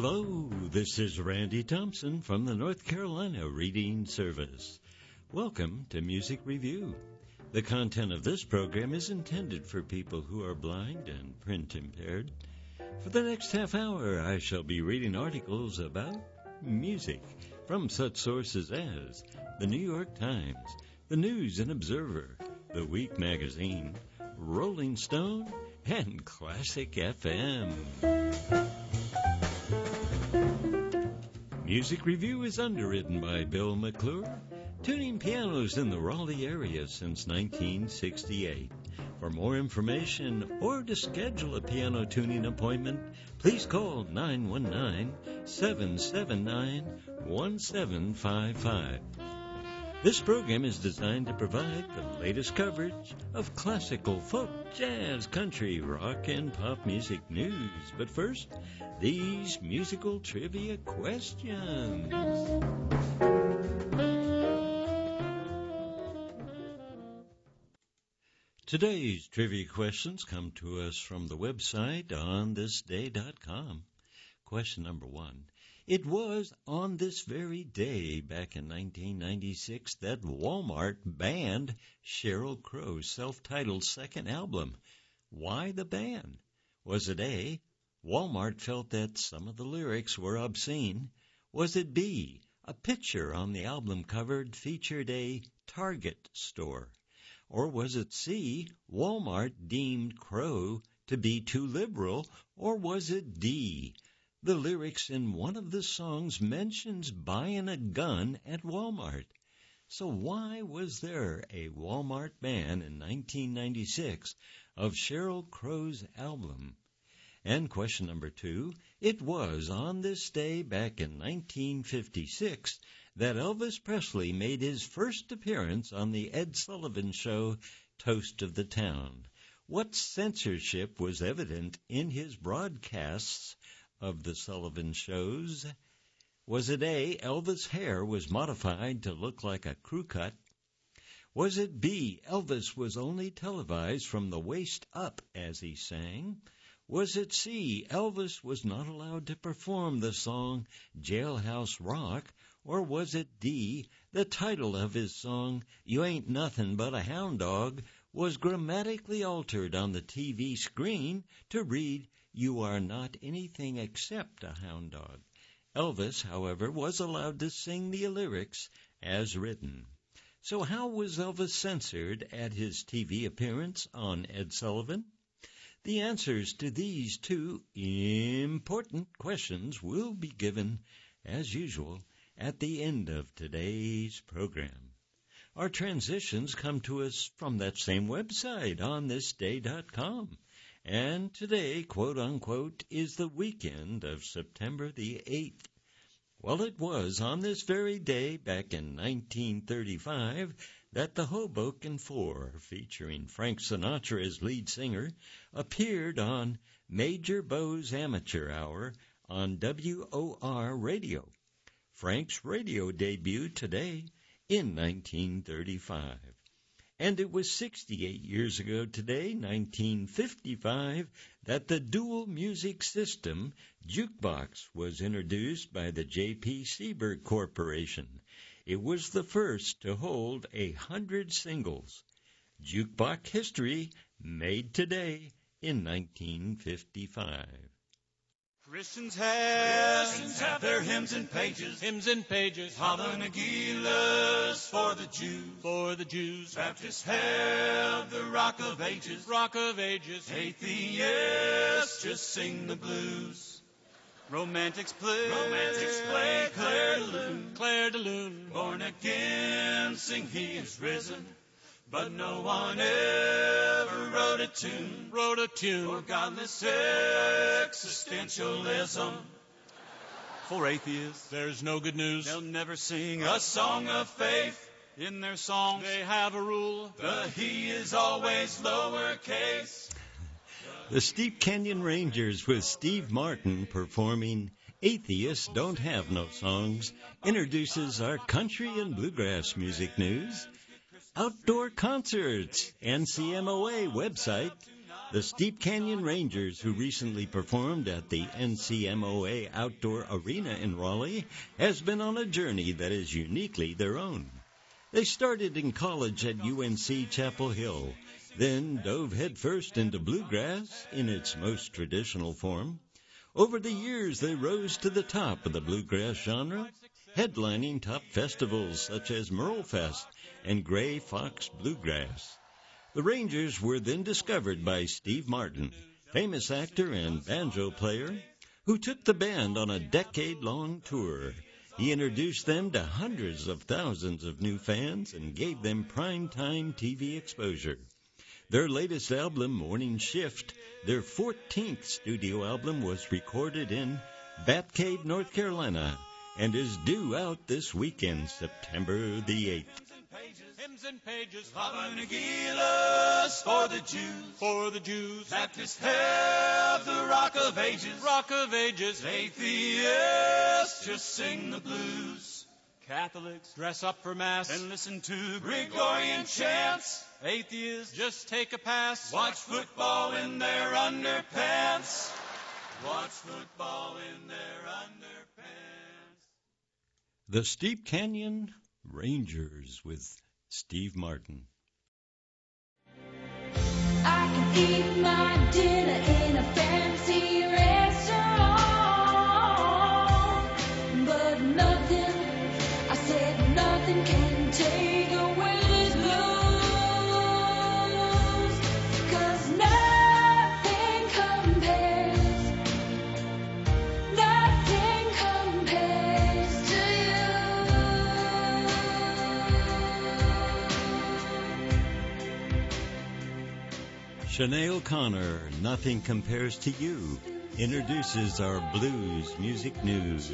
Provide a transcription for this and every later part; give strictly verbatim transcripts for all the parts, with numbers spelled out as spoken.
Hello, this is Randy Thompson from the North Carolina Reading Service. Welcome to Music Review. The content of this program is intended for people who are blind and print impaired. For the next half hour, I shall be reading articles about music from such sources as the New York Times, the News and Observer, the Week Magazine, Rolling Stone, and Classic F M. Music Review is underwritten by Bill McClure, tuning pianos in the Raleigh area since nineteen sixty-eight. For more information or to schedule a piano tuning appointment, please call nine one nine, seven seven nine, one seven five five. This program is designed to provide the latest coverage of classical, folk, jazz, country, rock, and pop music news. But first, these musical trivia questions. Today's trivia questions come to us from the website on this day dot com. Question number one. It was on this very day back in nineteen ninety-six that Walmart banned Sheryl Crow's self-titled second album. Why the ban? Was it A, Walmart felt that some of the lyrics were obscene? Was it B, a picture on the album cover featured a Target store? Or was it C, Walmart deemed Crow to be too liberal? Or was it D, the lyrics in one of the songs mentions buying a gun at Walmart? So why was there a Walmart ban in nineteen ninety-six of Sheryl Crow's album? And question number two, it was on this day back in nineteen fifty-six that Elvis Presley made his first appearance on the Ed Sullivan Show, Toast of the Town. What censorship was evident in his broadcasts of the Sullivan shows? Was it A, Elvis' hair was modified to look like a crew cut? Was it B, Elvis was only televised from the waist up as he sang? Was it C, Elvis was not allowed to perform the song Jailhouse Rock? Or was it D, the title of his song, You Ain't Nothing But a Hound Dog, was grammatically altered on the T V screen to read, You Are Not Anything Except a Hound Dog? Elvis, however, was allowed to sing the lyrics as written. So how was Elvis censored at his T V appearance on Ed Sullivan? The answers to these two important questions will be given, as usual, at the end of today's program. Our transitions come to us from that same website on this day dot com. And today, quote-unquote, is the weekend of September the eighth. Well, it was on this very day back in nineteen thirty-five that the Hoboken Four, featuring Frank Sinatra as lead singer, appeared on Major Bow's Amateur Hour on W O R Radio. Frank's radio debut today in nineteen thirty-five. And it was sixty-eight years ago today, nineteen fifty-five, that the dual music system jukebox was introduced by the J P Seberg Corporation. It was the first to hold a hundred singles. Jukebox history made today in nineteen fifty-five. Christians have, Christians have their hymns and pages, hymns and pages, Hava Nagilas for the Jews, for the Jews. Baptists have the Rock of Ages, Rock of Ages, Atheists just sing the blues. Romantics play, Romantics play Claire de Lune, Claire de Lune. Born again sing He is risen, but no one ever wrote a tune, wrote a tune for godless existentialism. For atheists, there's no good news. They'll never sing a song of faith. In their songs, they have a rule. The He is always lowercase. The Steep Canyon Rangers with Steve Martin performing Atheists Don't Have No Songs introduces our country and bluegrass music news. Outdoor concerts, N C M O A website. The Steep Canyon Rangers, who recently performed at the N C M O A Outdoor Arena in Raleigh, has been on a journey that is uniquely their own. They started in college at U N C Chapel Hill, then dove headfirst into bluegrass in its most traditional form. Over the years, they rose to the top of the bluegrass genre, headlining top festivals such as Merlefest and Gray Fox Bluegrass. The Rangers were then discovered by Steve Martin, famous actor and banjo player, who took the band on a decade-long tour. He introduced them to hundreds of thousands of new fans and gave them prime-time T V exposure. Their latest album, Morning Shift, their fourteenth studio album, was recorded in Batcave, North Carolina, and is due out this weekend, September the eighth. Hymns and pages, Papa Nagilas for the Jews, For the Jews, Baptists have the Rock of Ages, Rock of Ages, atheists just sing the blues, Catholics dress up for Mass, and listen to Gregorian chants, atheists just take a pass, watch football in their underpants, watch football in their underpants. The Steep Canyon Rangers with Steve Martin. I can eat my dinner in a fancy restaurant, but nothing, I said nothing can take away this blues, 'cause nothing compares, nothing compares to Sinead O'Connor, Nothing Compares to You, introduces our blues music news.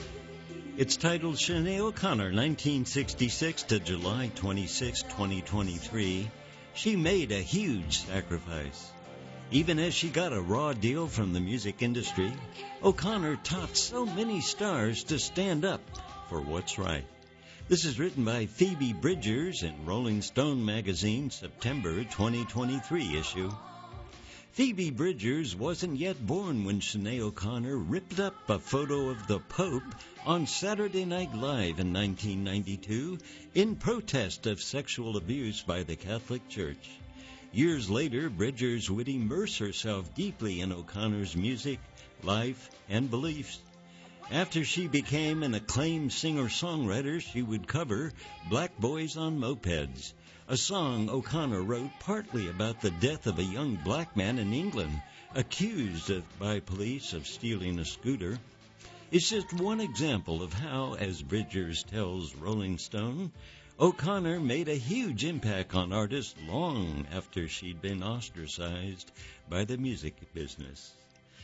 It's titled Sinead O'Connor, nineteen sixty-six to July twenty-sixth, twenty twenty-three. She made a huge sacrifice. Even as she got a raw deal from the music industry, O'Connor taught so many stars to stand up for what's right. This is written by Phoebe Bridgers in Rolling Stone magazine, September twenty twenty-three issue. Phoebe Bridgers wasn't yet born when Sinead O'Connor ripped up a photo of the Pope on Saturday Night Live in nineteen ninety-two in protest of sexual abuse by the Catholic Church. Years later, Bridgers would immerse herself deeply in O'Connor's music, life, and beliefs. After she became an acclaimed singer-songwriter, she would cover Black Boys on Mopeds, a song O'Connor wrote partly about the death of a young black man in England, accused of, by police of stealing a scooter. It's just one example of how, as Bridgers tells Rolling Stone, O'Connor made a huge impact on artists long after she'd been ostracized by the music business.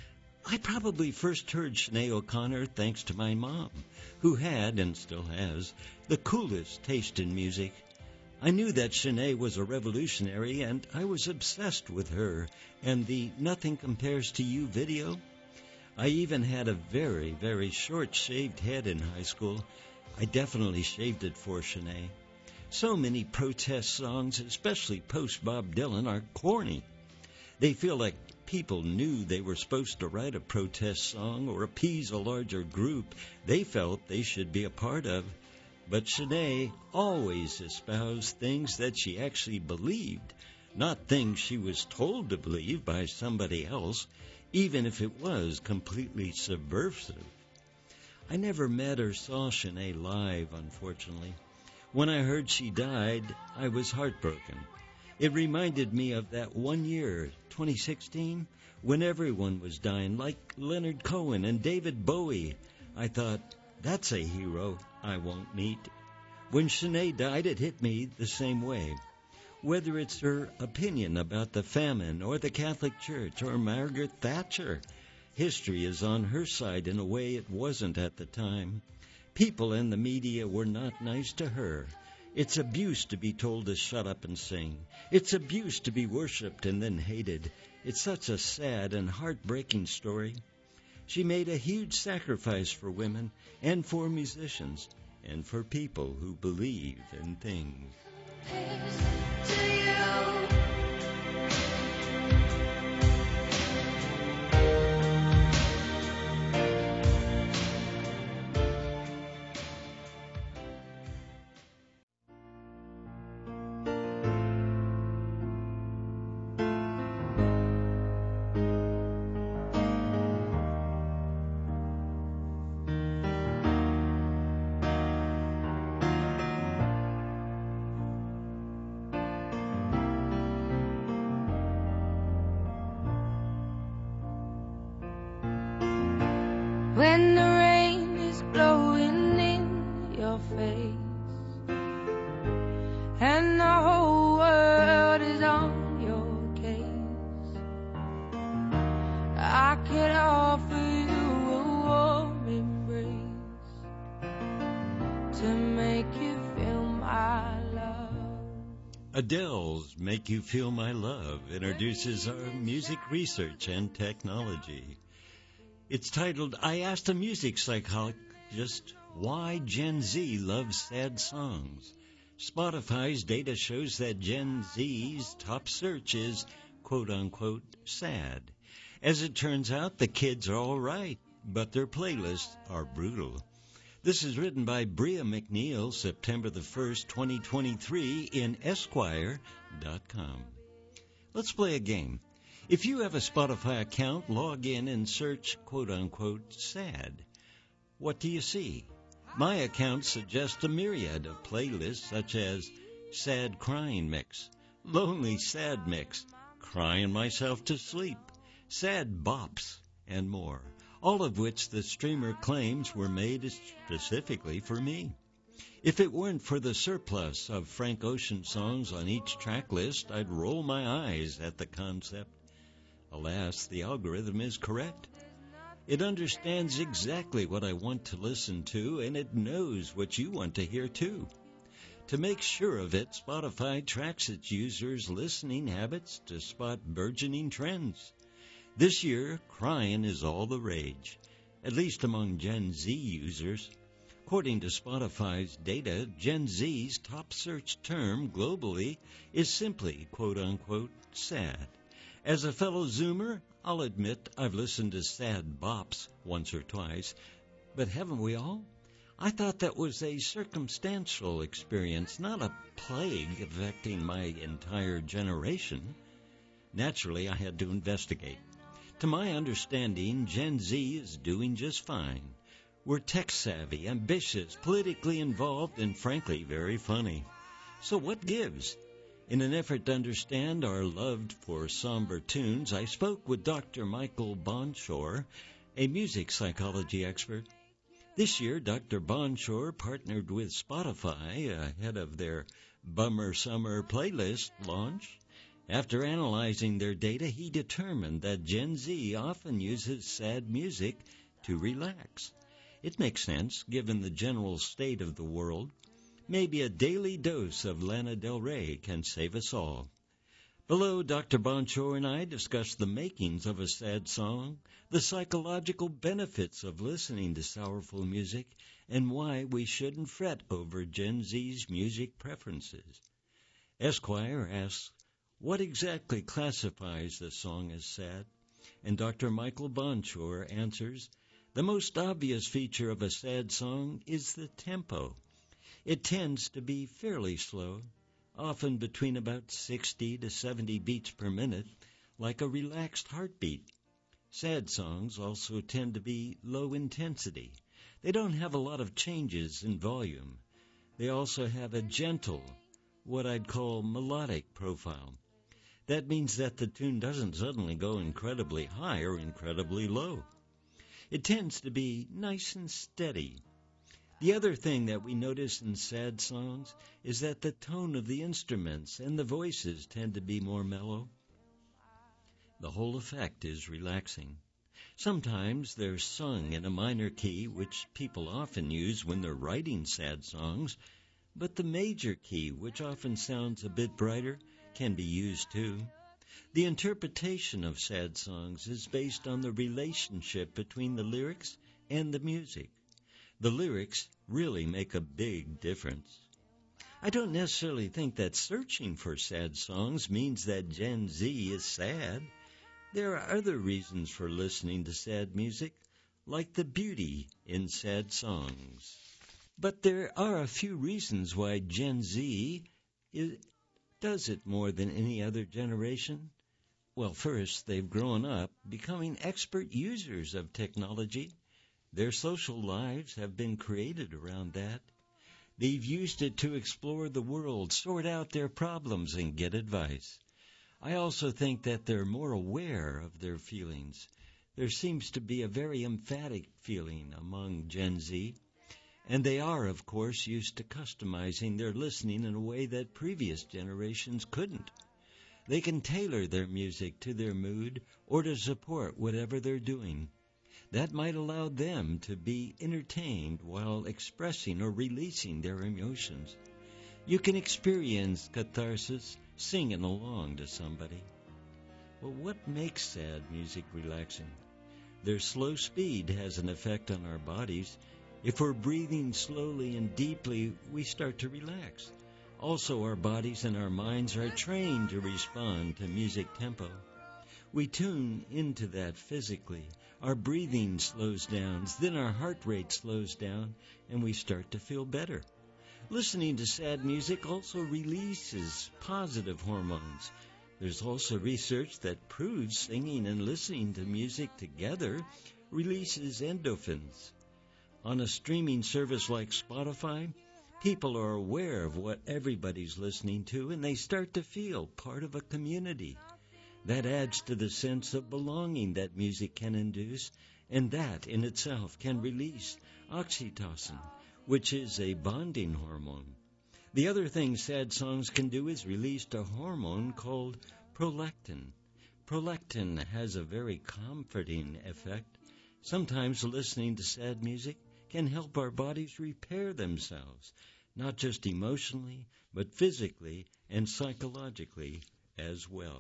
I probably first heard Sinead O'Connor thanks to my mom, who had, and still has, the coolest taste in music. I knew that Sinead was a revolutionary, and I was obsessed with her and the Nothing Compares to You video. I even had a very, very short shaved head in high school. I definitely shaved it for Sinead. So many protest songs, especially post-Bob Dylan, are corny. They feel like people knew they were supposed to write a protest song or appease a larger group they felt they should be a part of. But Sinead always espoused things that she actually believed, not things she was told to believe by somebody else, even if it was completely subversive. I never met or saw Sinead live, unfortunately. When I heard she died, I was heartbroken. It reminded me of that one year, twenty sixteen, when everyone was dying, like Leonard Cohen and David Bowie. I thought, that's a hero I won't meet. When Sinead died, it hit me the same way. Whether it's her opinion about the famine or the Catholic Church or Margaret Thatcher, history is on her side in a way it wasn't at the time. People in the media were not nice to her. It's abuse to be told to shut up and sing. It's abuse to be worshipped and then hated. It's such a sad and heartbreaking story. She made a huge sacrifice for women and for musicians and for people who believe in things. you. when the rain is blowing in your face and the whole world is on your case. I could offer you a warm embrace to make you feel my love. Adele's Make You Feel My Love introduces our music research and technology. It's titled, I Asked a Music Psychologist Why Gen Z Loves Sad Songs. Spotify's data shows that Gen Z's top search is, quote-unquote, sad. As it turns out, the kids are all right, but their playlists are brutal. This is written by Bria McNeil, September the first, twenty twenty-three, in Esquire dot com. Let's play a game. If you have a Spotify account, log in and search, quote-unquote, sad. What do you see? My account suggests a myriad of playlists such as Sad Crying Mix, Lonely Sad Mix, Crying Myself to Sleep, Sad Bops, and more, all of which the streamer claims were made specifically for me. If it weren't for the surplus of Frank Ocean songs on each track list, I'd roll my eyes at the concept. Alas, the algorithm is correct. It understands exactly what I want to listen to, and it knows what you want to hear too. To make sure of it, Spotify tracks its users' listening habits to spot burgeoning trends. This year, crying is all the rage, at least among Gen Z users. According to Spotify's data, Gen Z's top search term globally is simply, quote-unquote, sad. As a fellow Zoomer, I'll admit I've listened to sad bops once or twice, but haven't we all? I thought that was a circumstantial experience, not a plague affecting my entire generation. Naturally, I had to investigate. To my understanding, Gen Z is doing just fine. We're tech-savvy, ambitious, politically involved, and frankly, very funny. So what gives? In an effort to understand our love for somber tunes, I spoke with Doctor Michael Bonshore, a music psychology expert. This year, Doctor Bonshore partnered with Spotify ahead of their Bummer Summer playlist launch. After analyzing their data, he determined that Gen Z often uses sad music to relax. It makes sense, given the general state of the world. Maybe a daily dose of Lana Del Rey can save us all. Below, Doctor Bonshore and I discussed the makings of a sad song, the psychological benefits of listening to sorrowful music, and why we shouldn't fret over Gen Z's music preferences. Esquire asks, what exactly classifies a song as sad? And Doctor Michael Bonshore answers, the most obvious feature of a sad song is the tempo. It tends to be fairly slow, often between about sixty to seventy beats per minute, like a relaxed heartbeat. Sad songs also tend to be low intensity. They don't have a lot of changes in volume. They also have a gentle, what I'd call melodic profile. That means that the tune doesn't suddenly go incredibly high or incredibly low. It tends to be nice and steady. The other thing that we notice in sad songs is that the tone of the instruments and the voices tend to be more mellow. The whole effect is relaxing. Sometimes they're sung in a minor key, which people often use when they're writing sad songs, but the major key, which often sounds a bit brighter, can be used too. The interpretation of sad songs is based on the relationship between the lyrics and the music. The lyrics really make a big difference. I don't necessarily think that searching for sad songs means that Gen Z is sad. There are other reasons for listening to sad music, like the beauty in sad songs. But there are a few reasons why Gen Z is, does it more than any other generation. Well, first, they've grown up becoming expert users of technology. Their social lives have been created around that. They've used it to explore the world, sort out their problems, and get advice. I also think that they're more aware of their feelings. there seems to be a very emphatic feeling among Gen Z, and they are, of course, used to customizing their listening in a way that previous generations couldn't. They can tailor their music to their mood or to support whatever they're doing. That might allow them to be entertained while expressing or releasing their emotions. You can experience catharsis singing along to somebody. Well, what makes sad music relaxing? Their slow speed has an effect on our bodies. If we're breathing slowly and deeply, we start to relax. Also, our bodies and our minds are trained to respond to music tempo. We tune into that physically. Our breathing slows down, then our heart rate slows down, and we start to feel better. Listening to sad music also releases positive hormones. There's also research that proves singing and listening to music together releases endorphins. On a streaming service like Spotify, people are aware of what everybody's listening to, and they start to feel part of a community. That adds to the sense of belonging that music can induce, and that in itself can release oxytocin, which is a bonding hormone. The other thing sad songs can do is release a hormone called prolactin. Prolactin has a very comforting effect. Sometimes listening to sad music can help our bodies repair themselves, not just emotionally, but physically and psychologically as well.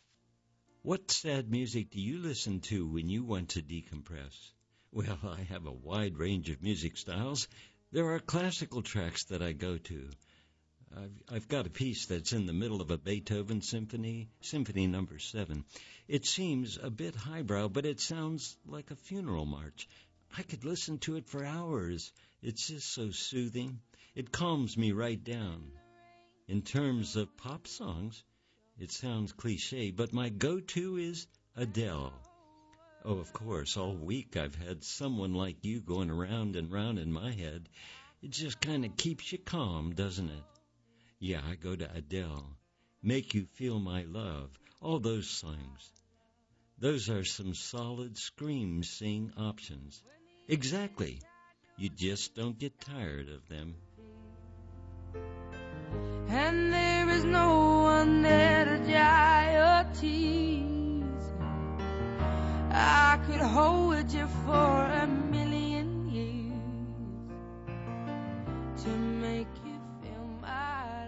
What sad music do you listen to when you want to decompress? Well, I have a wide range of music styles. There are classical tracks that I go to. I've, I've got a piece that's in the middle of a Beethoven symphony, Symphony Number Seven. It seems a bit highbrow, but it sounds like a funeral march. I could listen to it for hours. It's just so soothing. It calms me right down. In terms of pop songs, it sounds cliche, but my go-to is Adele. Oh, of course, all week I've had someone like you going around and round in my head. It just kind of keeps you calm, doesn't it? Yeah, I go to Adele. Make You Feel My Love. All those songs. Those are some solid scream-sing options. Exactly. You just don't get tired of them. And there is no one there to dry your tears. I could hold you for a million years to make you feel my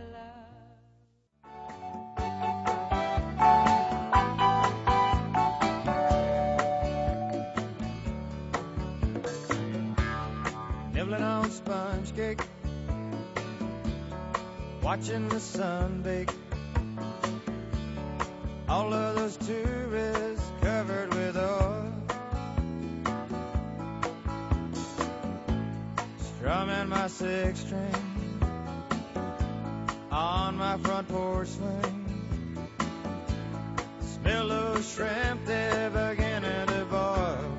love. Nibbling on sponge cake, watching the sun bake. All of those tourists covered with oil, strumming my six string on my front porch swing. Smell those shrimp, they're beginning to boil.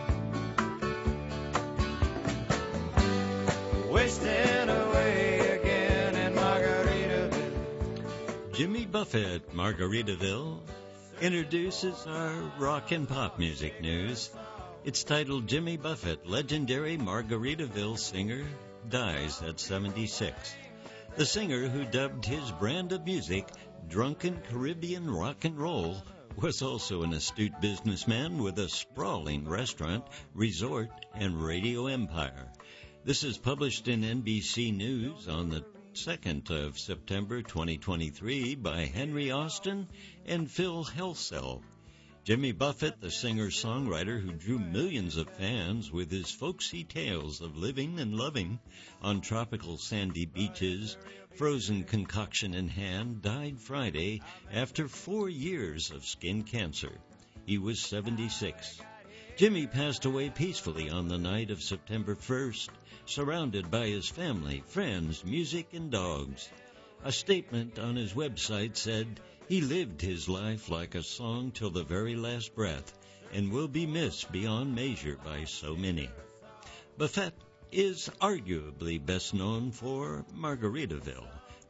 Wasting away again in Margaritaville. Jimmy Buffett, Margaritaville, introduces our rock and pop music news. It's titled Jimmy Buffett, legendary Margaritaville singer, dies at seventy-six. The singer, who dubbed his brand of music drunken Caribbean rock and roll, was also an astute businessman with a sprawling restaurant, resort, and radio empire. This is published in N B C News on the second of September twenty twenty-three by Henry Austin and Phil Helsell. Jimmy Buffett, the singer-songwriter who drew millions of fans with his folksy tales of living and loving on tropical sandy beaches, frozen concoction in hand, died Friday after four years of skin cancer. He was seventy-six. Jimmy passed away peacefully on the night of September first, surrounded by his family, friends, music, and dogs. A statement on his website said, "He lived his life like a song till the very last breath and will be missed beyond measure by so many." Buffett is arguably best known for Margaritaville,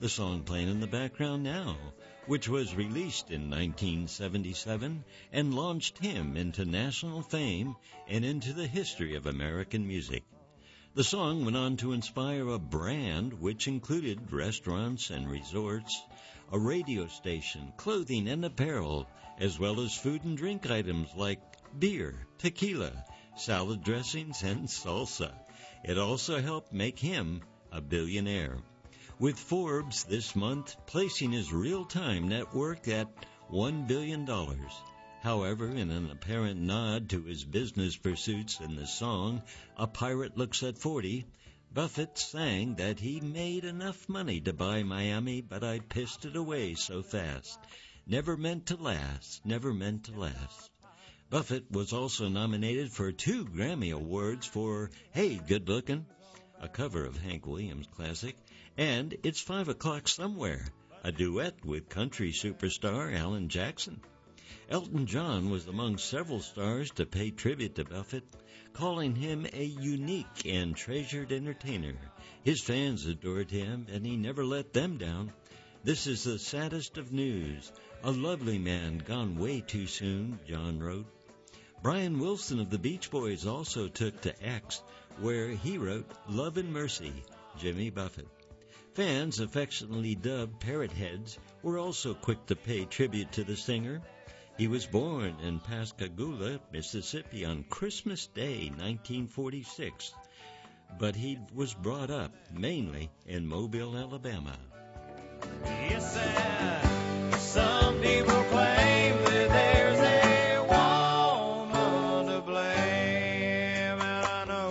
the song playing in the background now, which was released in nineteen seventy-seven and launched him into national fame and into the history of American music. The song went on to inspire a brand which included restaurants and resorts, a radio station, clothing and apparel, as well as food and drink items like beer, tequila, salad dressings, and salsa. It also helped make him a billionaire, with Forbes this month placing his real-time net worth at one billion dollars. However, in an apparent nod to his business pursuits in the song, A Pirate Looks at forty, Buffett sang that he made enough money to buy Miami, but I pissed it away so fast. Never meant to last, never meant to last. Buffett was also nominated for two Grammy Awards for Hey, Good Lookin', a cover of Hank Williams' classic, and It's Five O'Clock Somewhere, a duet with country superstar Alan Jackson. Elton John was among several stars to pay tribute to Buffett, calling him a unique and treasured entertainer. His fans adored him, and he never let them down. This is the saddest of news. A lovely man gone way too soon, John wrote. Brian Wilson of the Beach Boys also took to X, where he wrote, Love and Mercy, Jimmy Buffett. Fans, affectionately dubbed Parrot Heads, were also quick to pay tribute to the singer. He was born in Pascagoula, Mississippi on Christmas Day, nineteen forty-six, but he was brought up mainly in Mobile, Alabama. Yes, and some people claim that there's a woman to blame, and I know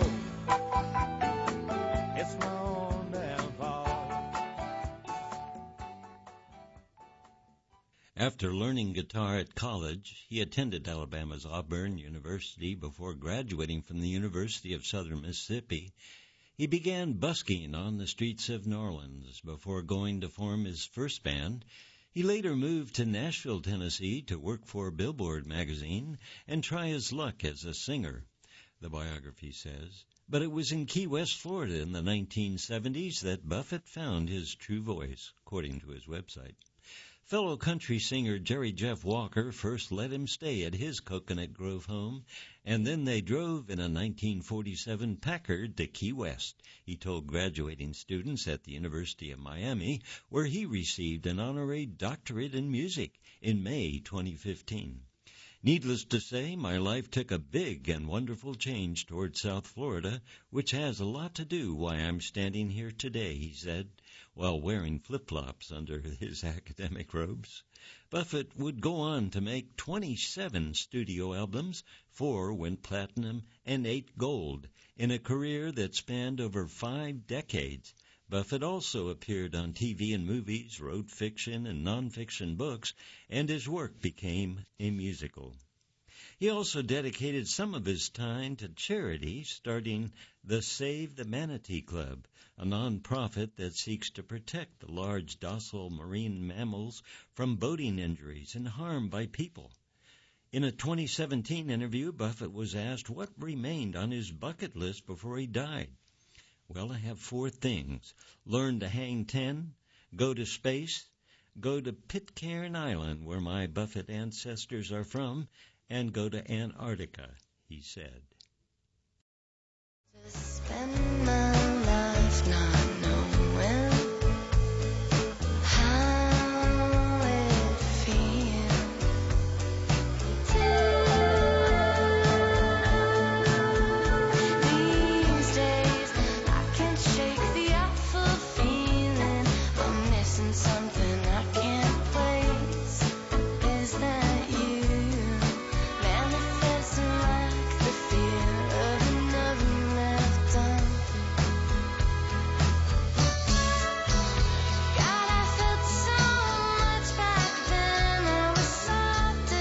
it's my own downfall. After learning guitar at college, he attended Alabama's Auburn University before graduating from the University of Southern Mississippi. He began busking on the streets of New Orleans before going to form his first band. He later moved to Nashville, Tennessee to work for Billboard magazine and try his luck as a singer, the biography says. But it was in Key West, Florida in the nineteen seventies that Buffett found his true voice, according to his website. Fellow country singer Jerry Jeff Walker first let him stay at his Coconut Grove home, and then they drove in a nineteen forty-seven Packard to Key West, he told graduating students at the University of Miami, where he received an honorary doctorate in music in May twenty fifteen. Needless to say, my life took a big and wonderful change toward South Florida, which has a lot to do why I'm standing here today, he said, while wearing flip-flops under his academic robes. Buffett would go on to make twenty-seven studio albums, four went platinum and eight gold, in a career that spanned over five decades. Buffett also appeared on T V and movies, wrote fiction and nonfiction books, and his work became a musical. He also dedicated some of his time to charity, starting the Save the Manatee Club, a nonprofit that seeks to protect the large docile marine mammals from boating injuries and harm by people. In a twenty seventeen interview, Buffett was asked what remained on his bucket list before he died. Well, I have four things. Learn to hang ten, go to space, go to Pitcairn Island, where my Buffett ancestors are from, and go to Antarctica, he said. To spend my life not knowing how it feels. These days I can't shake the awful feeling I'm missing something I can't place. Is that you? Manifesting like the fear of another left on. God, I felt so much back then. I was soft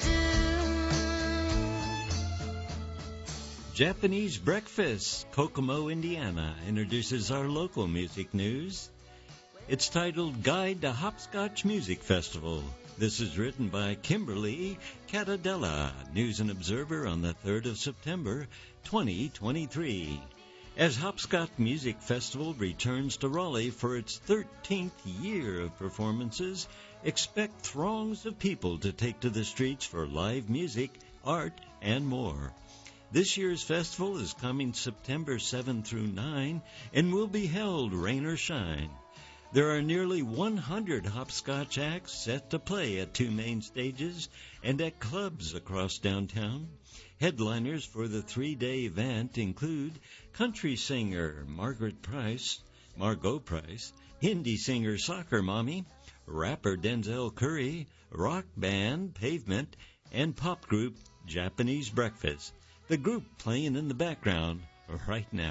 as a dew. Japanese Breakfast, Kokomo, Indiana, introduces our local music news. It's titled Guide to Hopscotch Music Festival. This is written by Kimberly Catadella, News and Observer on the third of September, twenty twenty-three. As Hopscotch Music Festival returns to Raleigh for its thirteenth year of performances, expect throngs of people to take to the streets for live music, art, and more. This year's festival is coming September seventh through ninth and will be held rain or shine. There are nearly one hundred hopscotch acts set to play at two main stages and at clubs across downtown. Headliners for the three-day event include country singer Margaret Price, Margot Price, Hindi singer Soccer Mommy, rapper Denzel Curry, rock band Pavement, and pop group Japanese Breakfast. The group playing in the background right now.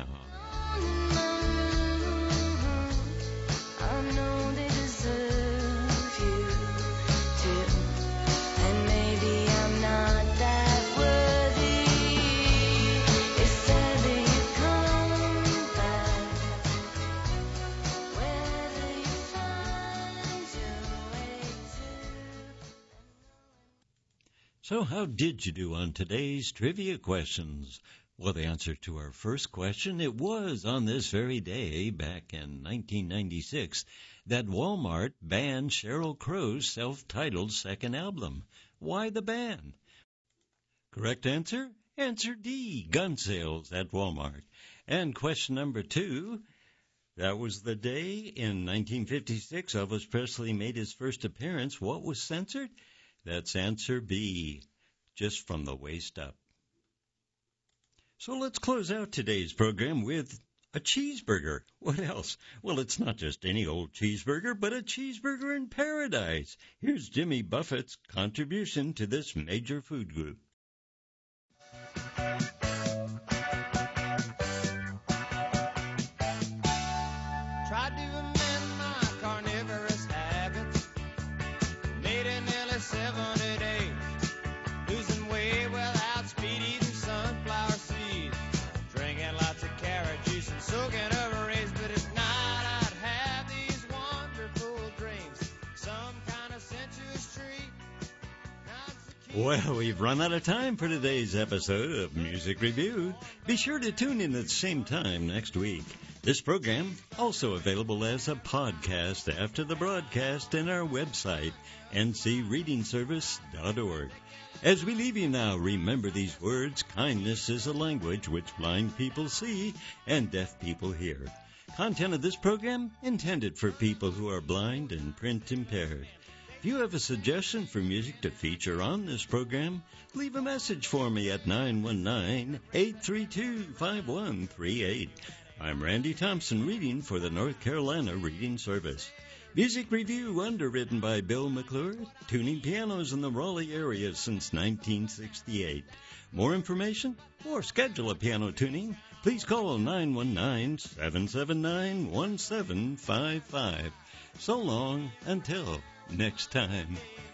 I know they deserve you too, and maybe I'm not that worthy. It's sad that you come back, whether you find your way to. So how did you do on today's trivia questions? Well, the answer to our first question, it was on this very day back in nineteen ninety-six that Walmart banned Sheryl Crow's self-titled second album. Why the ban? Correct answer? Answer D, gun sales at Walmart. And question number two, that was the day in nineteen fifty-six Elvis Presley made his first appearance. What was censored? That's answer B, just from the waist up. So let's close out today's program with a cheeseburger. What else? Well, it's not just any old cheeseburger, but a cheeseburger in paradise. Here's Jimmy Buffett's contribution to this major food group. Tried to amend my carnivorous habits. Made it nearly seventy days. Losing weight without speed, eating sunflower seeds. Drinking lots of carrot juice and soaking over rays. But at night I'd have these wonderful dreams. Some kind of sensuous treat. Not so cute. Well, we've run out of time for today's episode of Music Review. Be sure to tune in at the same time next week. This program also available as a podcast after the broadcast in our website, n c reading service dot org. As we leave you now, remember these words. Kindness is a language which blind people see and deaf people hear. Content of this program intended for people who are blind and print impaired. If you have a suggestion for music to feature on this program, leave a message for me at nine one nine, eight three two, five one three eight. I'm Randy Thompson reading for the North Carolina Reading Service. Music Review underwritten by Bill McClure, tuning pianos in the Raleigh area since nineteen sixty-eight. More information or schedule a piano tuning, please call nine one nine, seven seven nine, one seven five five. So long until next time.